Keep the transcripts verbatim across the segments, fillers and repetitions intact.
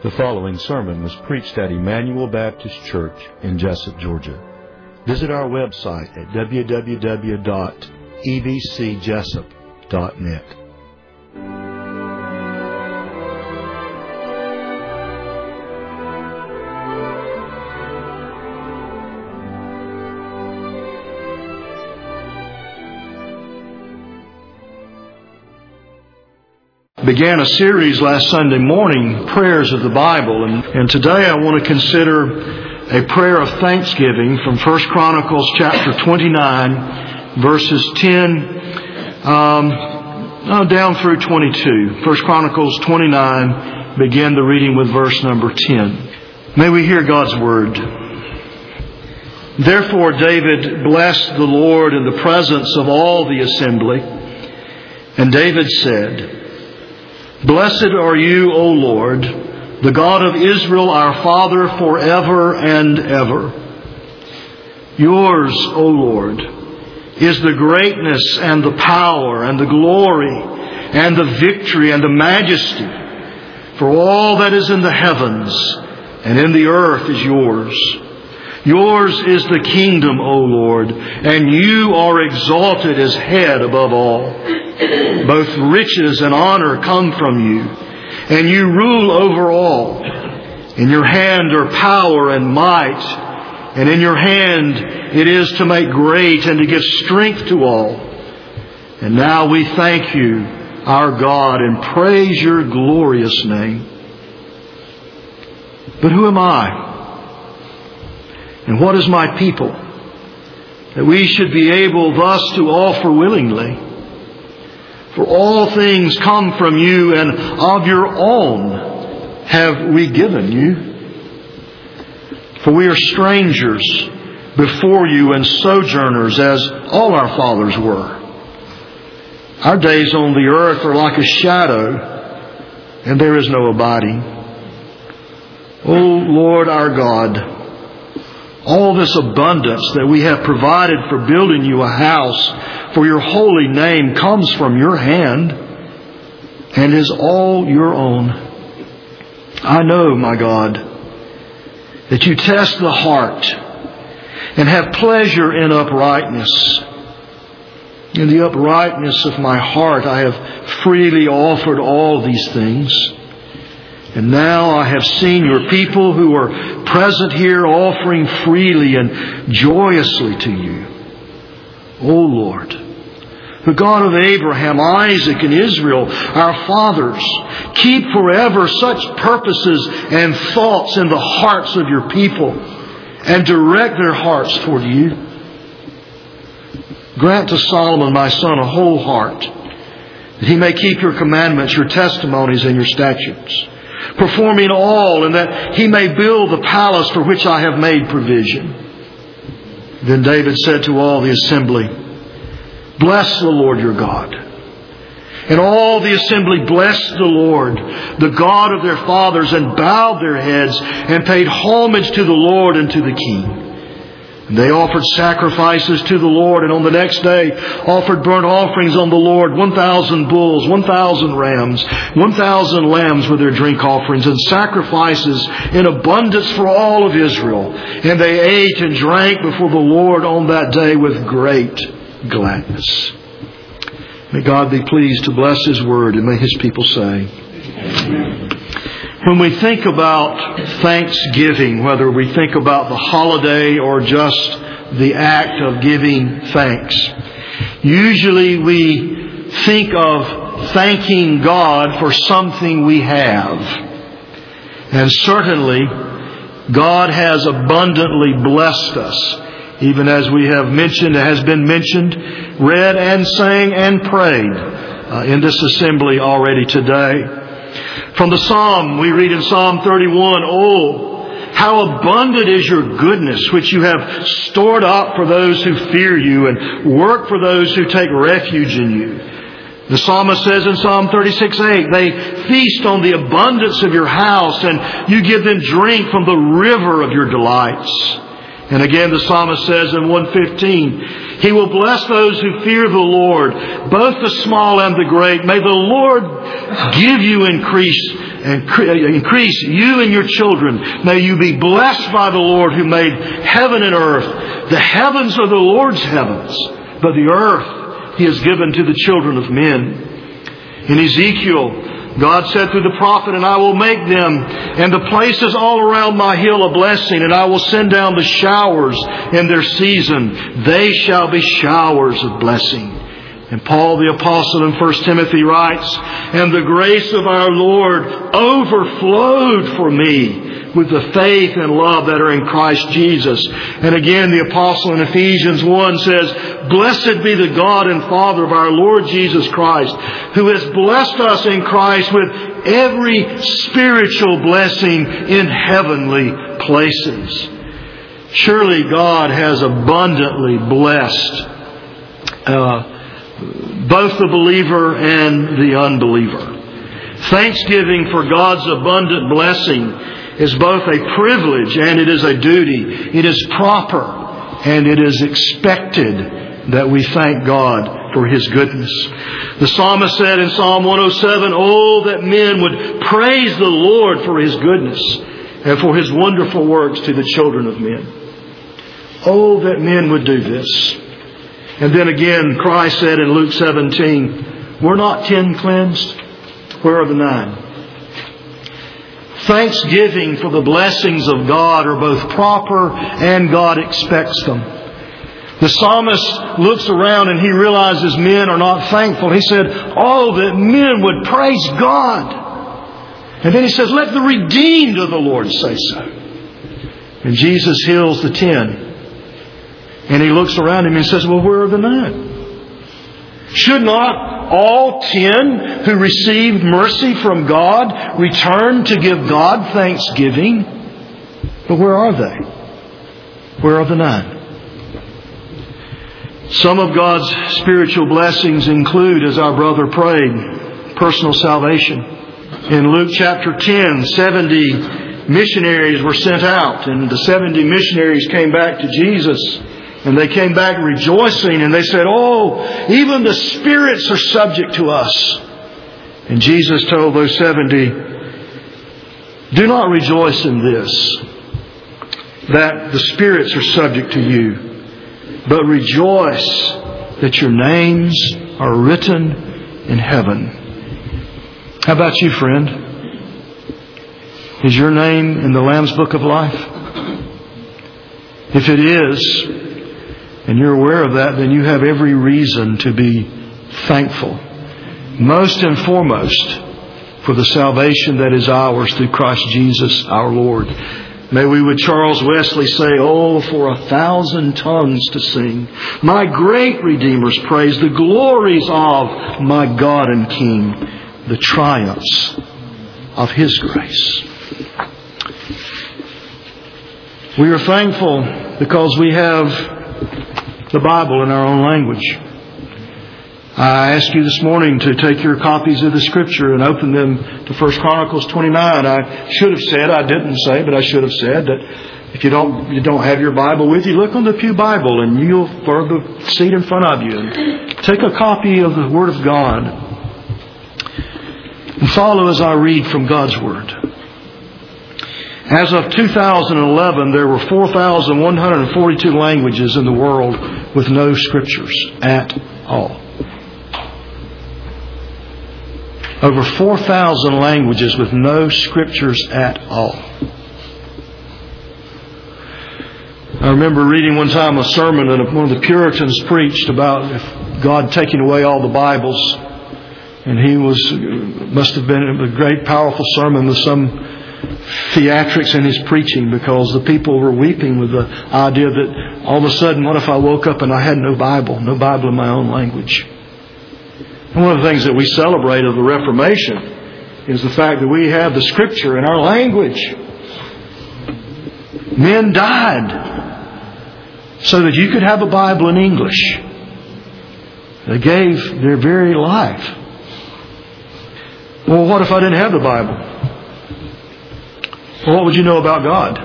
The following sermon was preached at Emmanuel Baptist Church in Jesup, Georgia. Visit our website at w w w dot e b c jessup dot net. Began a series last Sunday morning, Prayers of the Bible, and, and today I want to consider a prayer of thanksgiving from First Chronicles chapter twenty-nine, verses ten um, oh, down through twenty-two. First Chronicles twenty-nine, begin the reading with verse number ten. May we hear God's word. Therefore David blessed the Lord in the presence of all the assembly, and David said, Blessed are you, O Lord, the God of Israel, our Father, forever and ever. Yours, O Lord, is the greatness and the power and the glory and the victory and the majesty. For all that is in the heavens and in the earth is yours. Yours is the kingdom, O Lord, and you are exalted as head above all. Both riches and honor come from you, and you rule over all. In your hand are power and might, and in your hand it is to make great and to give strength to all. And now we thank you, our God, and praise your glorious name. But who am I? And what is my people, that we should be able thus to offer willingly? For all things come from you, and of your own have we given you. For we are strangers before you and sojourners, as all our fathers were. Our days on the earth are like a shadow, and there is no abiding. O Lord our God, all this abundance that we have provided for building you a house for your holy name comes from your hand and is all your own. I know, my God, that you test the heart and have pleasure in uprightness. In the uprightness of my heart I have freely offered all these things. And now I have seen your people who are present here offering freely and joyously to you. O Lord, the God of Abraham, Isaac, and Israel, our fathers, keep forever such purposes and thoughts in the hearts of your people, and direct their hearts toward you. Grant to Solomon, my son, a whole heart, that he may keep your commandments, your testimonies, and your statutes, performing all, and that he may build the palace for which I have made provision. Then David said to all the assembly, Bless the Lord your God. And all the assembly blessed the Lord, the God of their fathers, and bowed their heads and paid homage to the Lord and to the King. And they offered sacrifices to the Lord, and on the next day offered burnt offerings on the Lord, one thousand bulls, one thousand rams, one thousand lambs with their drink offerings, and sacrifices in abundance for all of Israel. And they ate and drank before the Lord on that day with great gladness. May God be pleased to bless His word, and may His people say, Amen. When we think about thanksgiving, whether we think about the holiday or just the act of giving thanks, usually we think of thanking God for something we have. And certainly, God has abundantly blessed us, even as we have mentioned, it has been mentioned, read and sang and prayed uh, in this assembly already today. From the Psalm, we read in Psalm thirty-one, Oh, how abundant is your goodness, which you have stored up for those who fear you and work for those who take refuge in you. The psalmist says in Psalm thirty-six eight, They feast on the abundance of your house, and you give them drink from the river of your delights. And again, the psalmist says in one fifteen, He will bless those who fear the Lord, both the small and the great. May the Lord give you increase and increase you and your children. May you be blessed by the Lord who made heaven and earth. The heavens are the Lord's heavens, but the earth He has given to the children of men. In Ezekiel, God said through the prophet, and I will make them and the places all around my hill a blessing, and I will send down the showers in their season. They shall be showers of blessing. And Paul the Apostle in First Timothy writes, and the grace of our Lord overflowed for me with the faith and love that are in Christ Jesus. And again, the Apostle in Ephesians one says, blessed be the God and Father of our Lord Jesus Christ, who has blessed us in Christ with every spiritual blessing in heavenly places. Surely God has abundantly blessed uh, both the believer and the unbeliever. Thanksgiving for God's abundant blessing is both a privilege and it is a duty. It is proper and it is expected that we thank God for His goodness. The psalmist said in Psalm one oh seven, oh, that men would praise the Lord for His goodness and for His wonderful works to the children of men. Oh, that men would do this. And then again, Christ said in Luke seventeen, were not ten cleansed? Where are the nine? Thanksgiving for the blessings of God are both proper and God expects them. The psalmist looks around and he realizes men are not thankful. He said, oh, that men would praise God. And then he says, let the redeemed of the Lord say so. And Jesus heals the ten. And he looks around him and says, well, where are the nine? Should not all ten who received mercy from God return to give God thanksgiving? But where are they? Where are the nine? Some of God's spiritual blessings include, as our brother prayed, personal salvation. In Luke chapter ten, seventy missionaries were sent out, and the seventy missionaries came back to Jesus. And they came back rejoicing, and they said, oh, even the spirits are subject to us. And Jesus told those seventy, do not rejoice in this, that the spirits are subject to you, but rejoice that your names are written in heaven. How about you, friend? Is your name in the Lamb's Book of Life? If it is, and you're aware of that, then you have every reason to be thankful. Most and foremost for the salvation that is ours through Christ Jesus our Lord. May we with Charles Wesley say, oh, for a thousand tongues to sing my great Redeemer's praise, the glories of my God and King, the triumphs of His grace. We are thankful because we have the Bible in our own language. I ask you this morning to take your copies of the Scripture and open them to First Chronicles twenty-nine. I should have said, I didn't say, but I should have said that if you don't you don't have your Bible with you, look on the Pew Bible and you'll for the seat in front of you. And take a copy of the Word of God and follow as I read from God's Word. As of two thousand eleven, there were four thousand one hundred forty-two languages in the world with no Scriptures at all. Over four thousand languages with no Scriptures at all. I remember reading one time a sermon that one of the Puritans preached about if God taking away all the Bibles. And he was, must have been a great powerful sermon with some theatrics in his preaching, because the people were weeping with the idea that all of a sudden, what if I woke up and I had no Bible, no Bible in my own language? And one of the things that we celebrate of the Reformation is the fact that we have the Scripture in our language. Men died so that you could have a Bible in English. They gave their very life. Well, what if I didn't have the Bible? Well, what would you know about God?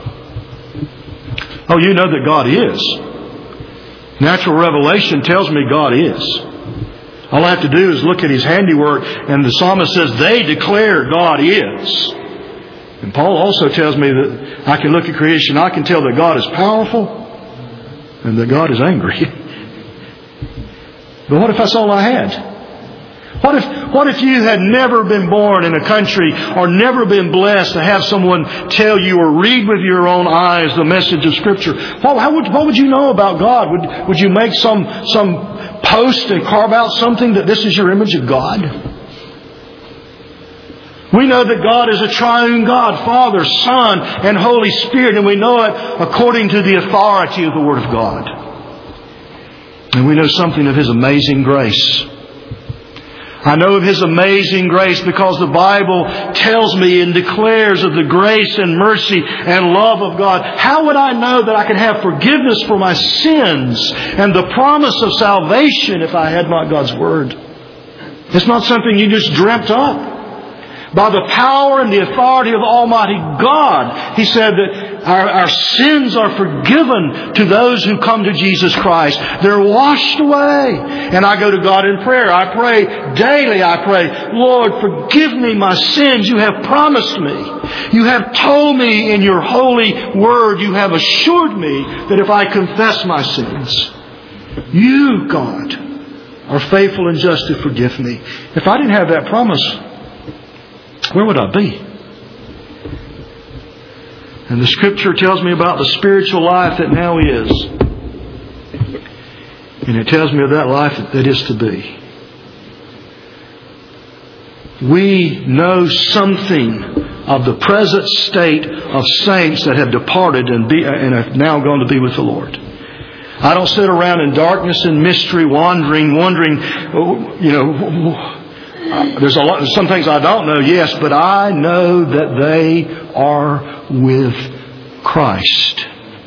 Oh, you know that God is. Natural revelation tells me God is. All I have to do is look at His handiwork, and the psalmist says, they declare God is. And Paul also tells me that I can look at creation, I can tell that God is powerful and that God is angry. But what if that's all I had? What if, what if you had never been born in a country or never been blessed to have someone tell you or read with your own eyes the message of Scripture? What, how would, what would you know about God? Would, would you make some, some post and carve out something that this is your image of God? We know that God is a triune God, Father, Son, and Holy Spirit, and we know it according to the authority of the Word of God. And we know something of His amazing grace. I know of His amazing grace because the Bible tells me and declares of the grace and mercy and love of God. How would I know that I could have forgiveness for my sins and the promise of salvation if I had not God's Word? It's not something you just dreamt up. By the power and the authority of Almighty God, He said that our, our sins are forgiven to those who come to Jesus Christ. They're washed away. And I go to God in prayer. I pray daily. I pray, Lord, forgive me my sins. You have promised me. You have told me in your holy word. You have assured me that if I confess my sins, you, God, are faithful and just to forgive me. If I didn't have that promise, where would I be? And the Scripture tells me about the spiritual life that now is. And it tells me of that life that is to be. We know something of the present state of saints that have departed and, be, and have now gone to be with the Lord. I don't sit around in darkness and mystery wandering, wondering, you know, There's a lot, there's some things I don't know, yes, but I know that they are with Christ.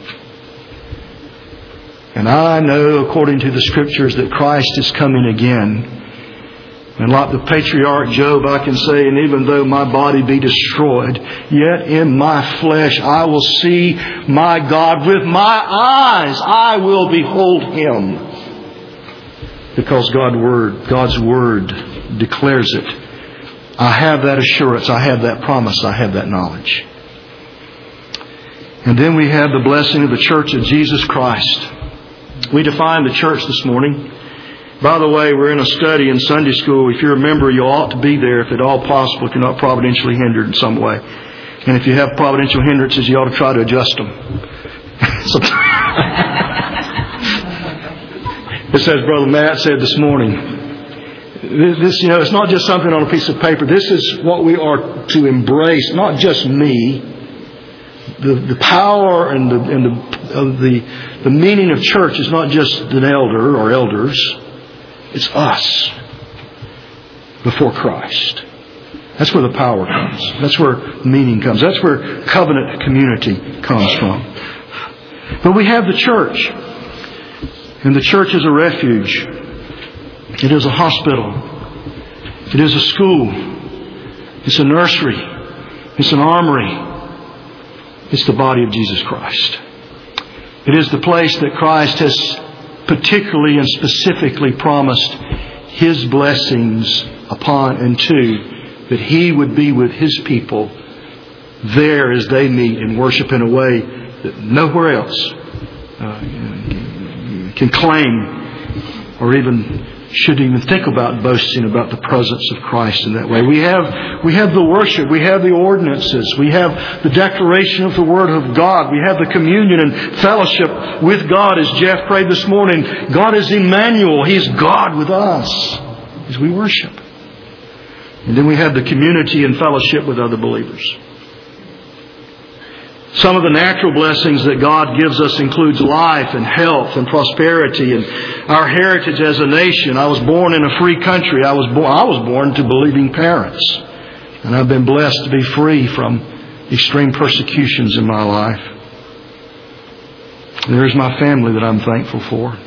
And I know, according to the Scriptures, that Christ is coming again. And like the patriarch Job, I can say, and even though my body be destroyed, yet in my flesh I will see my God. With my eyes I will behold Him. Because God's Word, God's Word declares it. I have that assurance. I have that promise. I have that knowledge. And then we have the blessing of the church of Jesus Christ. We defined the church this morning. By the way, we're in a study in Sunday school. If you're a member, you ought to be there if at all possible, if you're not providentially hindered in some way. And if you have providential hindrances, you ought to try to adjust them. Just as Brother Matt said this morning, this, you know, it's not just something on a piece of paper. This is what we are to embrace, not just me. The, the power and the and the, of the the meaning of church is not just an elder or elders. It's us before Christ. That's where the power comes. That's where meaning comes. That's where covenant community comes from. But we have the church. And the church is a refuge. It is a hospital. It is a school. It's a nursery. It's an armory. It's the body of Jesus Christ. It is the place that Christ has particularly and specifically promised His blessings upon and to, that He would be with His people there as they meet and worship in a way that nowhere else uh, can claim or even shouldn't even think about boasting about the presence of Christ in that way. We have we have the worship, we have the ordinances, we have the declaration of the Word of God, we have the communion and fellowship with God, as Jeff prayed this morning. God is Emmanuel. He's God with us as we worship. And then we have the community and fellowship with other believers. Some of the natural blessings that God gives us includes life and health and prosperity and our heritage as a nation. I was born in a free country. I was born, I was born to believing parents. And I've been blessed to be free from extreme persecutions in my life. There's my family that I'm thankful for.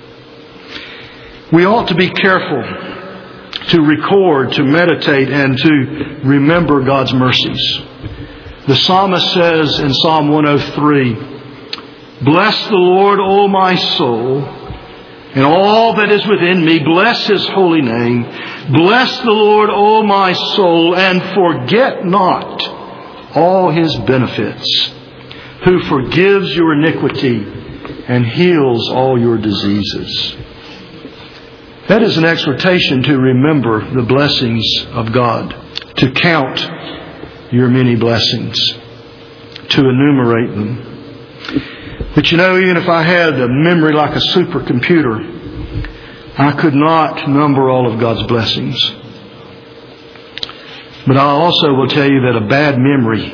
We ought to be careful to record, to meditate, and to remember God's mercies. The psalmist says in Psalm one oh three, "Bless the Lord, O my soul, And all that is within me, bless His holy name. Bless the Lord, O my soul, and forget not all His benefits, who forgives your iniquity and heals all your diseases. That is an exhortation to remember the blessings of God, to count your many blessings, to enumerate them. But you know, even if I had a memory like a supercomputer, I could not number all of God's blessings. But I also will tell you that a bad memory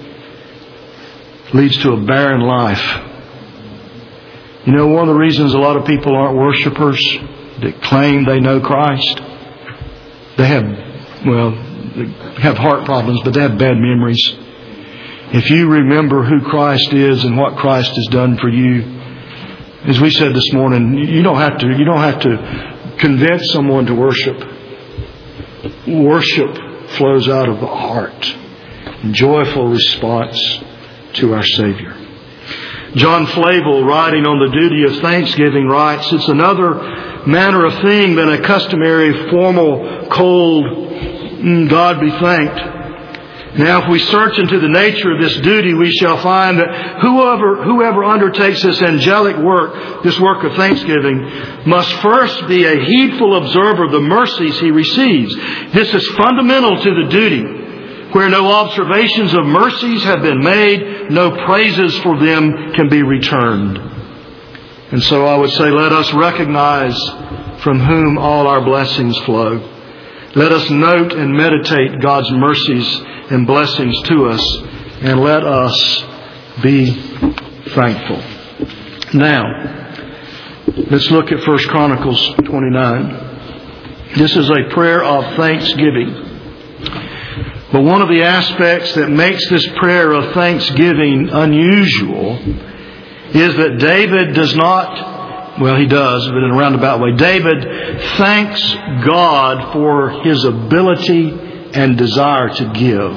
leads to a barren life. You know, one of the reasons a lot of people aren't worshipers that claim they know Christ, they have, well, they have heart problems, but they have bad memories. If you remember who Christ is and what Christ has done for you, as we said this morning, you don't have to, you don't have to convince someone to worship. Worship flows out of the heart. Joyful response to our Savior. John Flavel, writing on the duty of thanksgiving, writes, "It's another manner of thing than a customary, formal, cold, mm, God be thanked. Now, if we search into the nature of this duty, we shall find that whoever, whoever undertakes this angelic work, this work of thanksgiving, must first be a heedful observer of the mercies he receives. This is fundamental to the duty. Where no observations of mercies have been made, no praises for them can be returned." And so I would say, let us recognize from whom all our blessings flow. Let us note and meditate God's mercies and blessings to us, and let us be thankful. Now, let's look at First Chronicles twenty-nine. This is a prayer of thanksgiving. But one of the aspects that makes this prayer of thanksgiving unusual is that David does not, well, he does, but in a roundabout way, David thanks God for his ability and desire to give.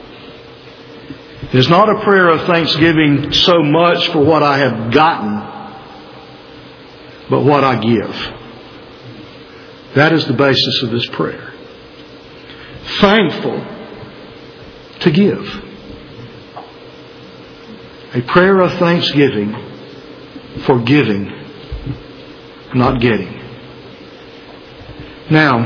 It is not a prayer of thanksgiving so much for what I have gotten, but what I give. That is the basis of this prayer. Thankful to give. A prayer of thanksgiving for giving, not getting. Now,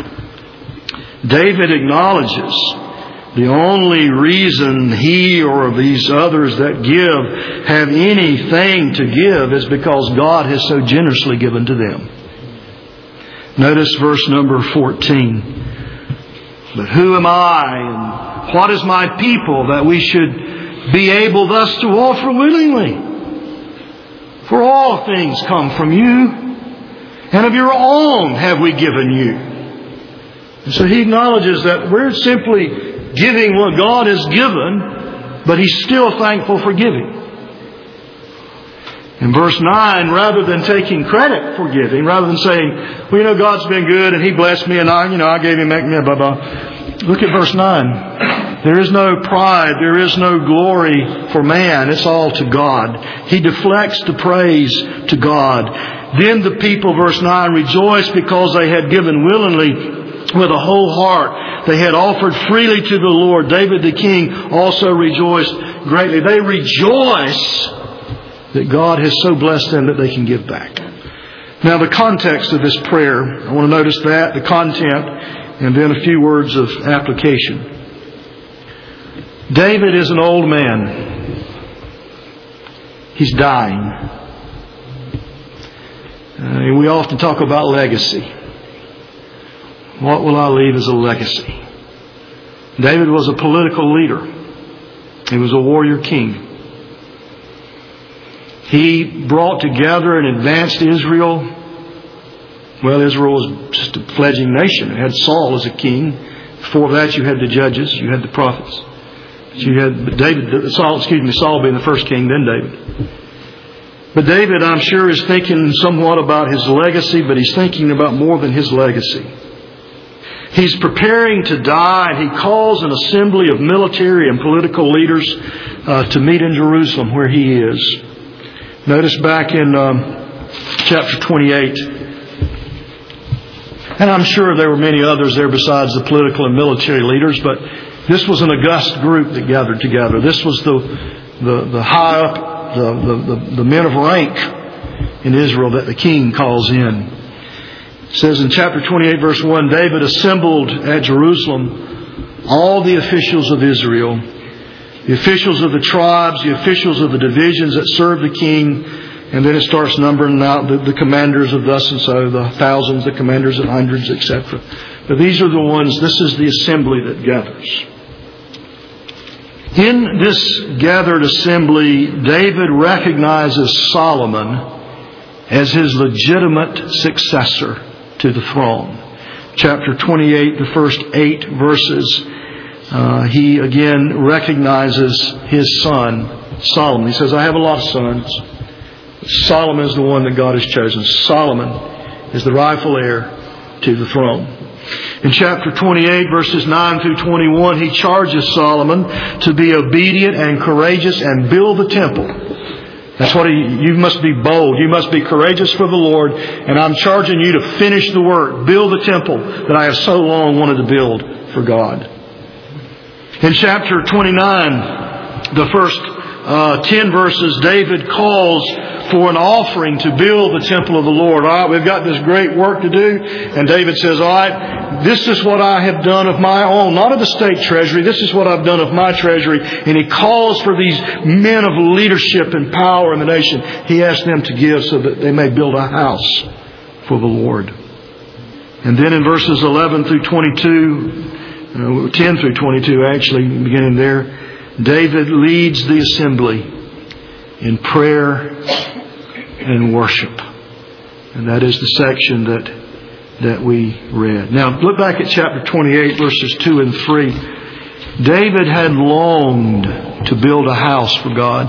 David acknowledges the only reason he or these others that give have anything to give is because God has so generously given to them. Notice verse number fourteen. "But who am I and what is my people that we should be able thus to offer willingly? For all things come from you, and of your own have we given you." And so he acknowledges that we're simply giving what God has given, but he's still thankful for giving. In verse nine, rather than taking credit for giving, rather than saying, well, you know, God's been good and He blessed me and I, you know, I gave Him, make me, blah, blah. Look at verse nine. There is no pride, there is no glory for man. It's all to God. He deflects the praise to God. Then the people, verse nine, rejoiced because they had given willingly with a whole heart. They had offered freely to the Lord. David the king also rejoiced greatly. They rejoice that God has so blessed them that they can give back. Now the context of this prayer, I want to notice that, the content, and then a few words of application. David is an old man. He's dying. Uh, we often talk about legacy. What will I leave as a legacy? David was a political leader. He was a warrior king. He brought together and advanced Israel. Well, Israel was just a fledgling nation. It had Saul as a king. Before that, you had the judges. You had the prophets. You had David, Saul, excuse me, Saul being the first king, then David. But David, I'm sure, is thinking somewhat about his legacy, but he's thinking about more than his legacy. He's preparing to die, and he calls an assembly of military and political leaders uh, to meet in Jerusalem where he is. Notice back in um, chapter twenty-eight. And I'm sure there were many others there besides the political and military leaders, but this was an august group that gathered together. This was the the, the high up, the, the, the men of rank in Israel that the king calls in. It says in chapter twenty-eight, verse one, David assembled at Jerusalem all the officials of Israel, the officials of the tribes, the officials of the divisions that served the king. And then it starts numbering out the, the commanders of thus and so, the thousands, the commanders of hundreds, et cetera. But these are the ones, this is the assembly that gathers. In this gathered assembly, David recognizes Solomon as his legitimate successor to the throne. Chapter twenty-eight, the first eight verses, uh, he again recognizes his son, Solomon. He says, I have a lot of sons. Solomon is the one that God has chosen. Solomon is the rightful heir to the throne. In chapter twenty-eight, verses nine through twenty-one, he charges Solomon to be obedient and courageous and build the temple. That's what he, you must be bold. You must be courageous for the Lord. And I'm charging you to finish the work. Build the temple that I have so long wanted to build for God. In chapter twenty-nine, the first uh, ten verses, David calls for an offering to build the temple of the Lord. All right, we've got this great work to do. And David says, all right, this is what I have done of my own, not of the state treasury. This is what I've done of my treasury. And he calls for these men of leadership and power in the nation. He asks them to give so that they may build a house for the Lord. And then in verses eleven through twenty-two, uh, ten through twenty-two actually, beginning there, David leads the assembly in prayer and worship. And that is the section that that we read. Now, look back at chapter twenty-eight, verses two and three. David had longed to build a house for God.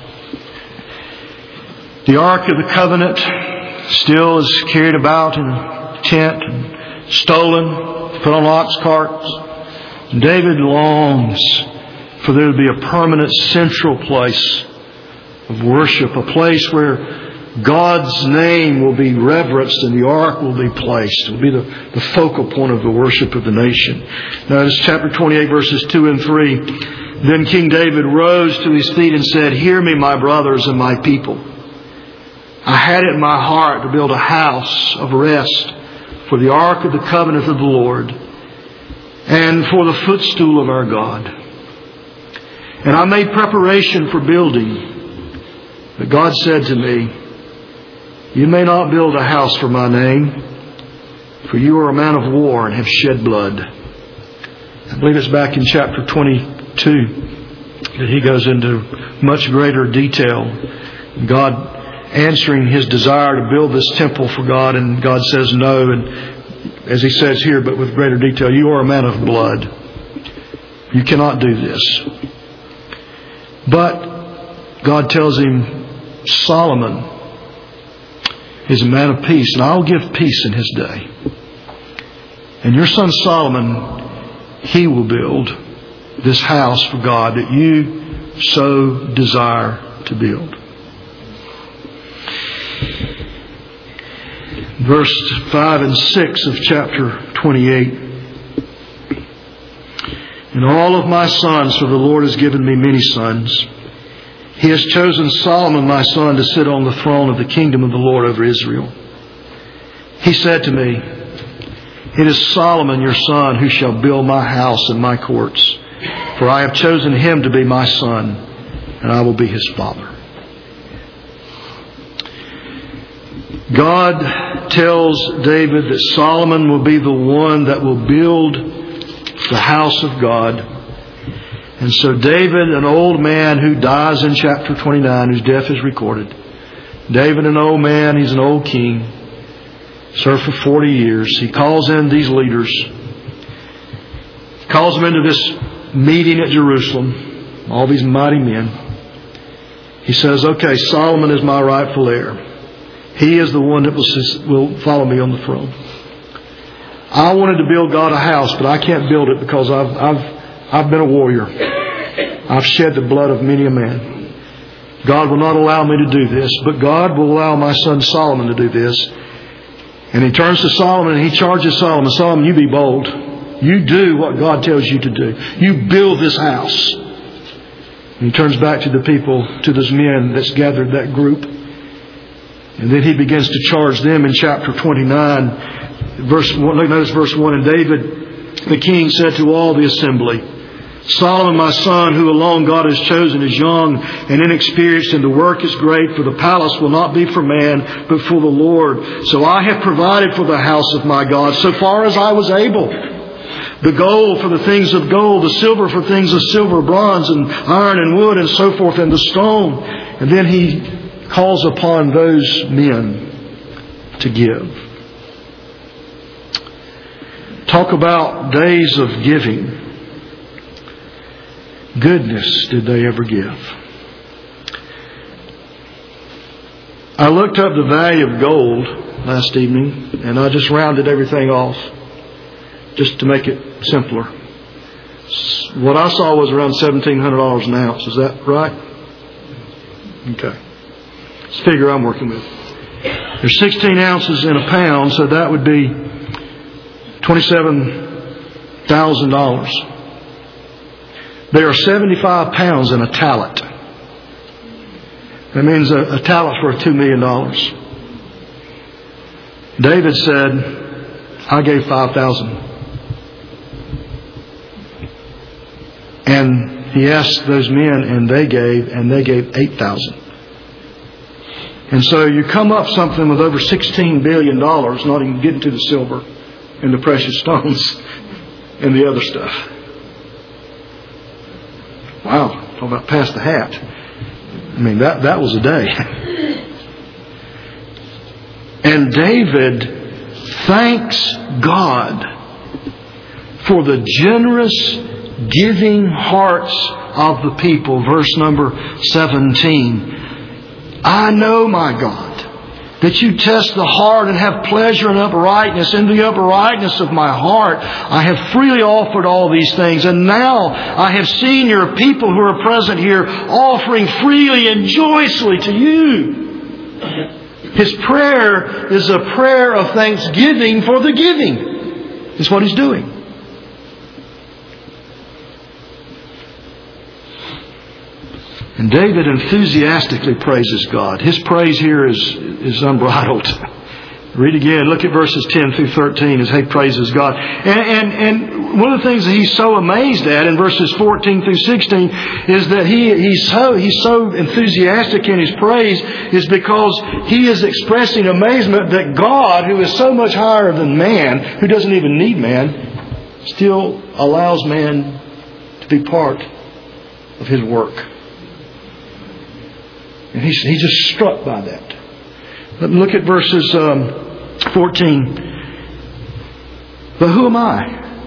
The Ark of the Covenant still is carried about in a tent, and stolen, put on ox carts. And David longs for there to be a permanent central place of worship, a place where God's name will be reverenced and the ark will be placed. It will be the, the focal point of the worship of the nation. Notice chapter twenty-eight, verses two and three. Then King David rose to his feet and said, hear me, my brothers and my people. I had it in my heart to build a house of rest for the ark of the covenant of the Lord and for the footstool of our God. And I made preparation for building. But God said to me, you may not build a house for my name, for you are a man of war and have shed blood. I believe it's back in chapter twenty-two that he goes into much greater detail. God answering his desire to build this temple for God, and God says no. And as he says here, but with greater detail, you are a man of blood. You cannot do this. But God tells him, Solomon is a man of peace, and I'll give peace in his day. And your son Solomon, he will build this house for God that you so desire to build. Verse five and six of chapter twenty-eight. And all of my sons, for the Lord has given me many sons, He has chosen Solomon, my son, to sit on the throne of the kingdom of the Lord over Israel. He said to me, it is Solomon, your son, who shall build my house and my courts. For I have chosen him to be my son, and I will be his father. God tells David that Solomon will be the one that will build the house of God. And so David, an old man who dies in chapter twenty-nine, whose death is recorded. David, an old man, he's an old king, served for forty years. He calls in these leaders, calls them into this meeting at Jerusalem, all these mighty men. He says, okay, Solomon is my rightful heir. He is the one that will follow me on the throne. I wanted to build God a house, but I can't build it because I've, I've, I've been a warrior. I've shed the blood of many a man. God will not allow me to do this, but God will allow my son Solomon to do this. And he turns to Solomon and he charges Solomon, Solomon, you be bold. You do what God tells you to do. You build this house. And he turns back to the people, to those men that's gathered that group. And then he begins to charge them in chapter twenty-nine. Verse one, notice verse one. And David, the king, said to all the assembly, Solomon, my son, who alone God has chosen, is young and inexperienced, and the work is great, for the palace will not be for man, but for the Lord. So I have provided for the house of my God, so far as I was able. The gold for the things of gold, the silver for things of silver, bronze and iron and wood and so forth, and the stone. And then he calls upon those men to give. Talk about days of giving. Goodness, did they ever give. I looked up the value of gold last evening, and I just rounded everything off just to make it simpler. What I saw was around seventeen hundred dollars an ounce. Is that right? Okay. It's the figure I'm working with. There's sixteen ounces in a pound, so that would be twenty-seven thousand dollars. There are seventy-five pounds in a talent. That means a, a talent's worth two million dollars. David said, I gave five thousand. And he asked those men, and they gave, and they gave eight thousand. And so you come up something with over sixteen billion dollars, not even getting to the silver and the precious stones and the other stuff. Wow, talk about past the hat. I mean, that, that was a day. And David thanks God for the generous giving hearts of the people. Verse number seventeen. I know, my God, that you test the heart and have pleasure in uprightness. In the uprightness of my heart, I have freely offered all these things. And now I have seen your people who are present here offering freely and joyously to you. His prayer is a prayer of thanksgiving for the giving. Is what he's doing. And David enthusiastically praises God. His praise here is, is unbridled. Read again. Look at verses ten through thirteen as he praises God. And, and, and one of the things that he's so amazed at in verses fourteen through sixteen is that he, he's, so, he's so enthusiastic in his praise is because he is expressing amazement that God, who is so much higher than man, who doesn't even need man, still allows man to be part of his work. And he's, he's just struck by that. Let me look at verses um, fourteen. But who am I?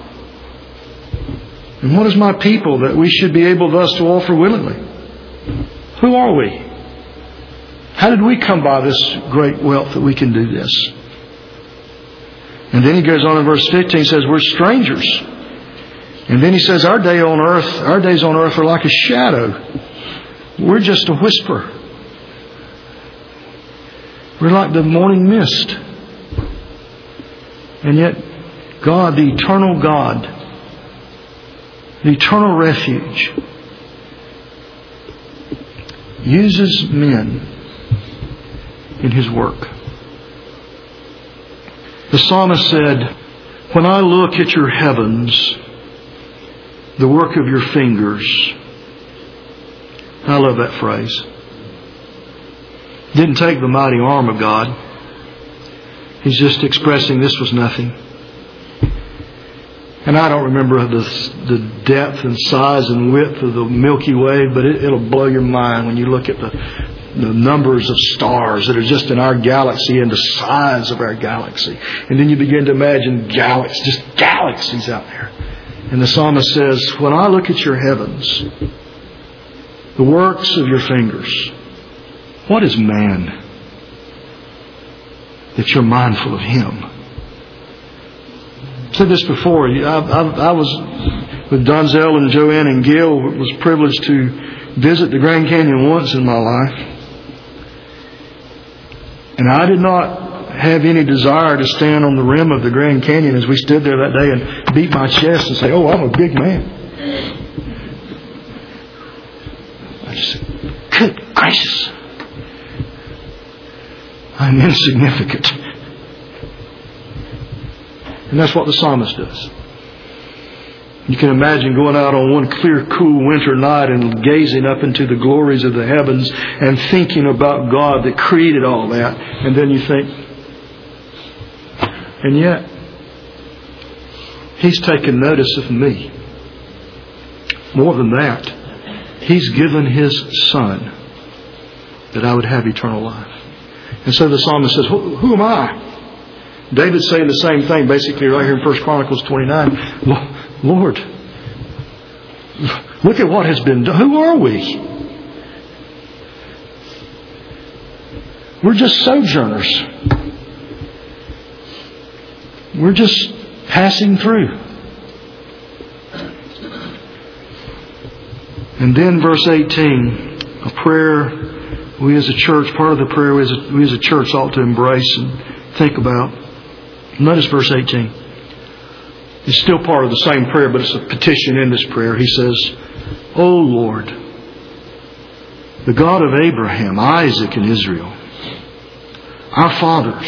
And what is my people that we should be able thus to offer willingly? Who are we? How did we come by this great wealth that we can do this? And then he goes on in verse fifteen, says, we're strangers. And then he says, our day on earth, our days on earth are like a shadow. We're just a whisper. We're like the morning mist. And yet, God, the eternal God, the eternal refuge, uses men in His work. The psalmist said, when I look at your heavens, the work of your fingers. I love that phrase. Didn't take the mighty arm of God. He's just expressing this was nothing. And I don't remember the, the depth and size and width of the Milky Way, but it, it'll blow your mind when you look at the, the numbers of stars that are just in our galaxy and the size of our galaxy. And then you begin to imagine galaxies, just galaxies out there. And the psalmist says, when I look at your heavens, the works of your fingers, what is man that you're mindful of him? I've said this before. I, I, I was with Donzel and Joanne and Gail. Was privileged to visit the Grand Canyon once in my life. And I did not have any desire to stand on the rim of the Grand Canyon as we stood there that day and beat my chest and say, oh, I'm a big man. I just said, good gracious, I'm insignificant. And that's what the psalmist does. You can imagine going out on one clear, cool winter night and gazing up into the glories of the heavens and thinking about God that created all that. And then you think, and yet, He's taken notice of me. More than that, He's given His Son that I would have eternal life. And so the psalmist says, who, who am I? David's saying the same thing basically right here in First Chronicles twenty-nine. Lord, look at what has been done. Who are we? We're just sojourners. We're just passing through. And then verse eighteen, a prayer we as a church, part of the prayer we as a, we as a church ought to embrace and think about. Notice verse eighteen. It's still part of the same prayer, but it's a petition in this prayer. He says, O Lord, the God of Abraham, Isaac, and Israel, our fathers,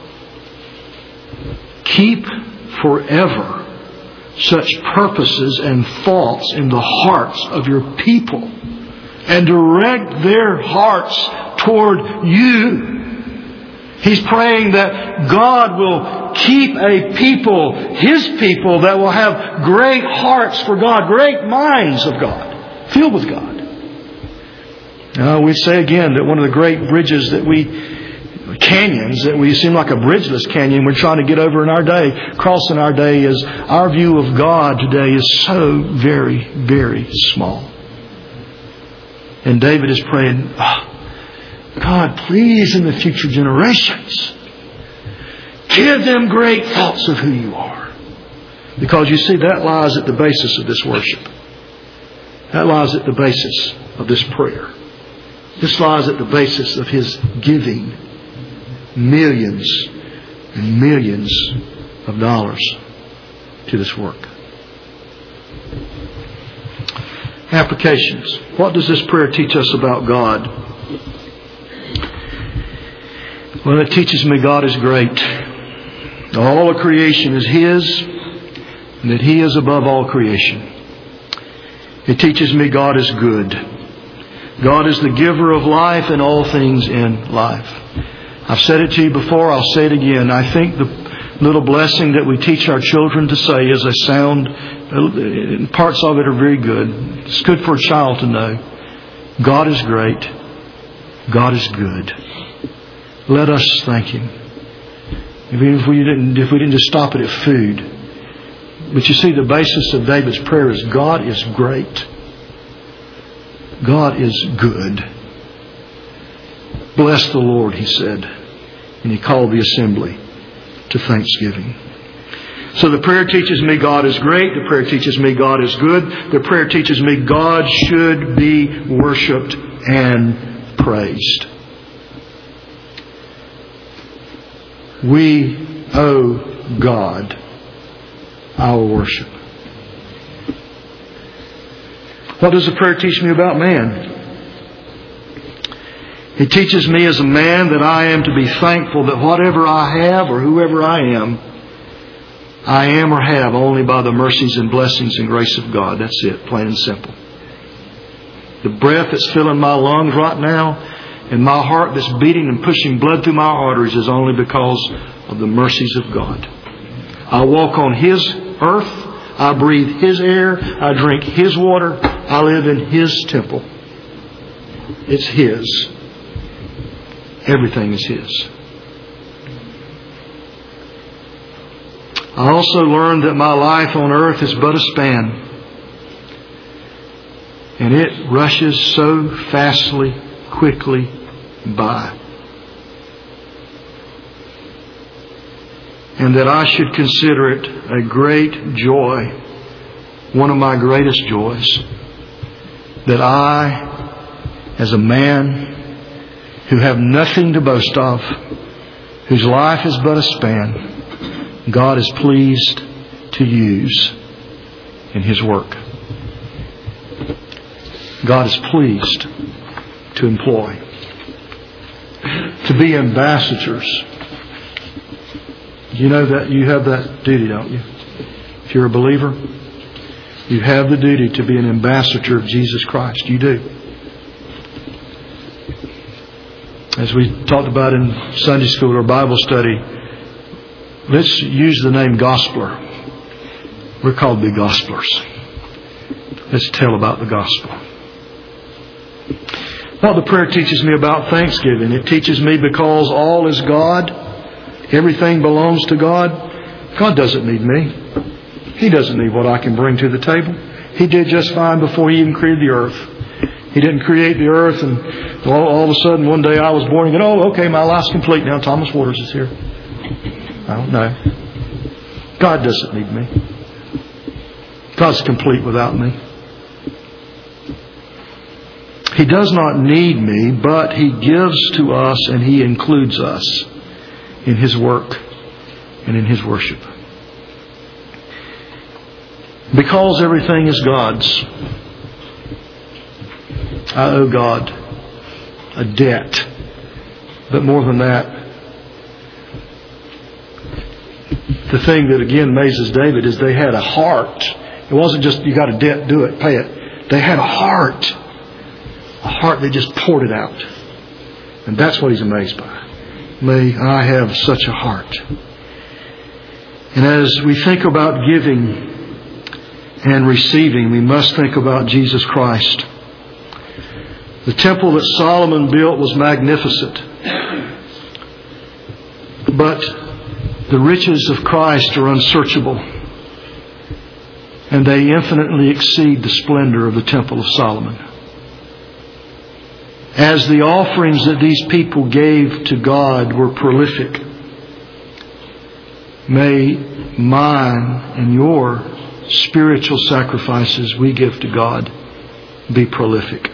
keep forever such purposes and thoughts in the hearts of your people and direct their hearts toward you. He's praying that God will keep a people, His people, that will have great hearts for God, great minds of God, filled with God. Now, we say again that one of the great bridges that we, canyons, that we seem like a bridgeless canyon we're trying to get over in our day, crossing our day, is our view of God today is so very, very small. And David is praying, oh, God, please, in the future generations, give them great thoughts of who you are. Because you see, that lies at the basis of this worship. That lies at the basis of this prayer. This lies at the basis of His giving millions and millions of dollars to this work. Applications. What does this prayer teach us about God? Well, it teaches me God is great. All of creation is His, and that He is above all creation. It teaches me God is good. God is the giver of life and all things in life. I've said it to you before, I'll say it again. I think the little blessing that we teach our children to say is a sound, parts of it are very good. It's good for a child to know. God is great. God is good. Let us thank Him. Even if we didn't, if we didn't just stop it at food. But you see, the basis of David's prayer is God is great. God is good. Bless the Lord, he said. And he called the assembly to thanksgiving. So the prayer teaches me God is great. The prayer teaches me God is good. The prayer teaches me God should be worshipped and praised. We owe God our worship. What does the prayer teach me about man? It teaches me as a man that I am to be thankful that whatever I have or whoever I am, I am or have only by the mercies and blessings and grace of God. That's it, plain and simple. The breath that's filling my lungs right now and my heart that's beating and pushing blood through my arteries is only because of the mercies of God. I walk on His earth. I breathe His air. I drink His water. I live in His temple. It's His. Everything is His. I also learned that my life on earth is but a span. And it rushes so fastly, quickly by. And that I should consider it a great joy, one of my greatest joys, that I as a man who have nothing to boast of, whose life is but a span, God is pleased to use in His work. God is pleased to employ, to be ambassadors. You know that you have that duty, don't you? If you're a believer, you have the duty to be an ambassador of Jesus Christ. You do. As we talked about in Sunday school or Bible study, let's use the name gospeler. We're called to be gospelers. Let's tell about the gospel. What the prayer teaches me about thanksgiving, it teaches me because all is God, everything belongs to God. God doesn't need me. He doesn't need what I can bring to the table. He did just fine before He even created the earth. He didn't create the earth and all, all of a sudden one day I was born and go, oh, okay, my life's complete now. Thomas Waters is here. I don't know. God doesn't need me. God's complete without me. He does not need me, but He gives to us and He includes us in His work and in His worship. Because everything is God's, I owe God a debt. But more than that, the thing that again amazes David is they had a heart. It wasn't just, you got a debt, do it, pay it. They had a heart. A heart that just poured it out. And that's what he's amazed by. May I have such a heart. And as we think about giving and receiving, we must think about Jesus Christ. The temple that Solomon built was magnificent. But the riches of Christ are unsearchable. And they infinitely exceed the splendor of the temple of Solomon. As the offerings that these people gave to God were prolific, may mine and your spiritual sacrifices we give to God be prolific.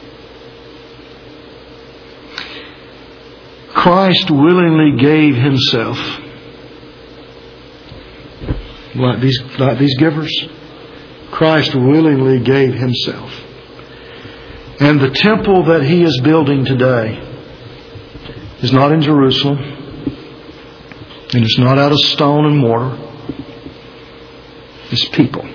Christ willingly gave Himself. Like these, like these givers, Christ willingly gave Himself. And the temple that He is building today is not in Jerusalem. And it's not out of stone and mortar. It's people.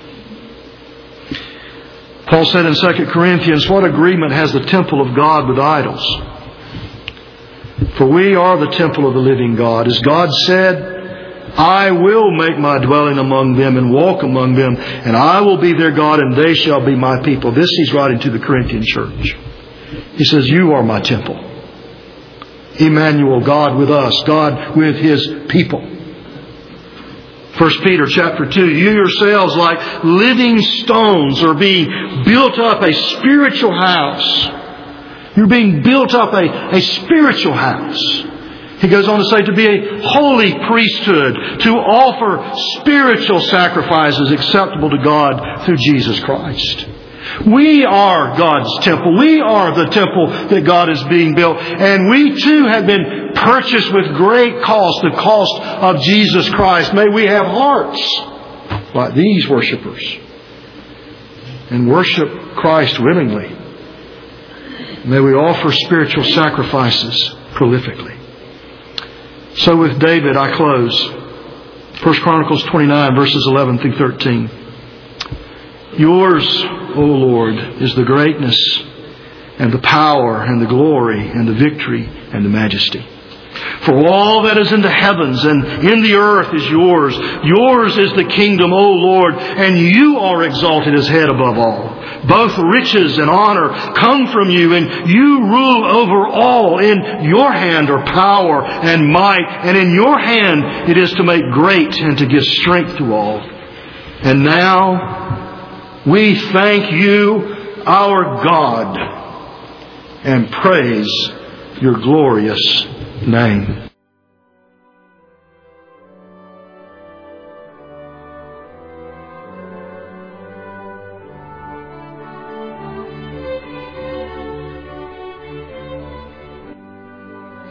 Paul said in Second Corinthians, what agreement has the temple of God with idols? For we are the temple of the living God. As God said, I will make my dwelling among them and walk among them, and I will be their God, and they shall be my people. This he's writing to the Corinthian church. He says, you are my temple. Emmanuel, God with us, God with His people. First Peter chapter two, you yourselves like living stones are being built up a spiritual house. You're being built up a, a spiritual house. He goes on to say to be a holy priesthood, to offer spiritual sacrifices acceptable to God through Jesus Christ. We are God's temple. We are the temple that God is being built. And we too have been purchased with great cost, the cost of Jesus Christ. May we have hearts like these worshipers and worship Christ willingly. May we offer spiritual sacrifices prolifically. So with David, I close. First Chronicles twenty-nine, verses eleven through thirteen. Yours, O Lord, is the greatness and the power and the glory and the victory and the majesty. For all that is in the heavens and in the earth is yours. Yours is the kingdom, O Lord, and you are exalted as head above all. Both riches and honor come from you, and you rule over all. In your hand are power and might, and in your hand it is to make great and to give strength to all. And now we thank you, our God, and praise your glorious name.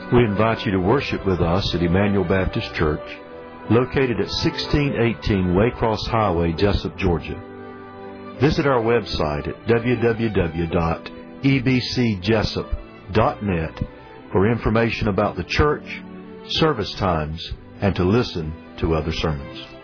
We invite you to worship with us at Emmanuel Baptist Church, located at sixteen eighteen Waycross Highway, Jessup, Georgia. Visit our website at w w w dot e b c jessup dot net for information about the church, service times, and to listen to other sermons.